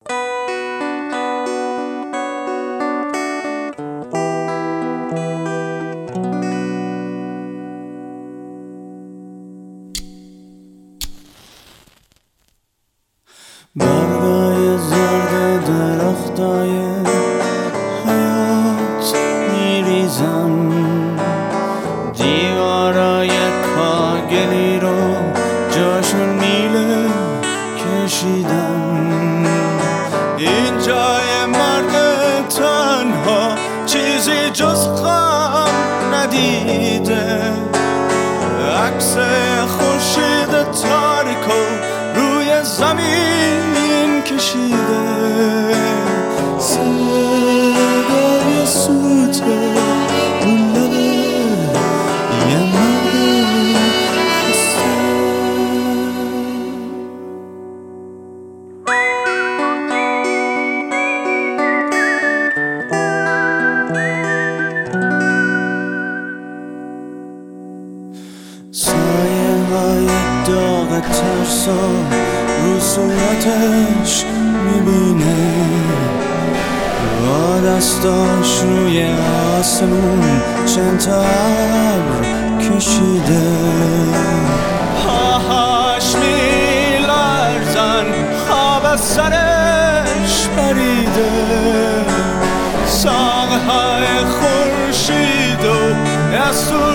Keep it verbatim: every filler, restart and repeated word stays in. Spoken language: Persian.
برگای زرد درختای حیات میریزم، دیوارای کاگلی رو جاشون میله کشیدم. این جای مرگ تنها چیزی جز غم ندیده، عکس خورشید تاریکو روی زمین کشیده. صدای سوت اون لبه یه مرد خسته. سایه های داغ ترسا رو صورتش میبینه، با دستاش روی آسمون چند تا ابر کشیده. پاهاش میلرزن، خواب از سرش پریده، ساقه های خورشید و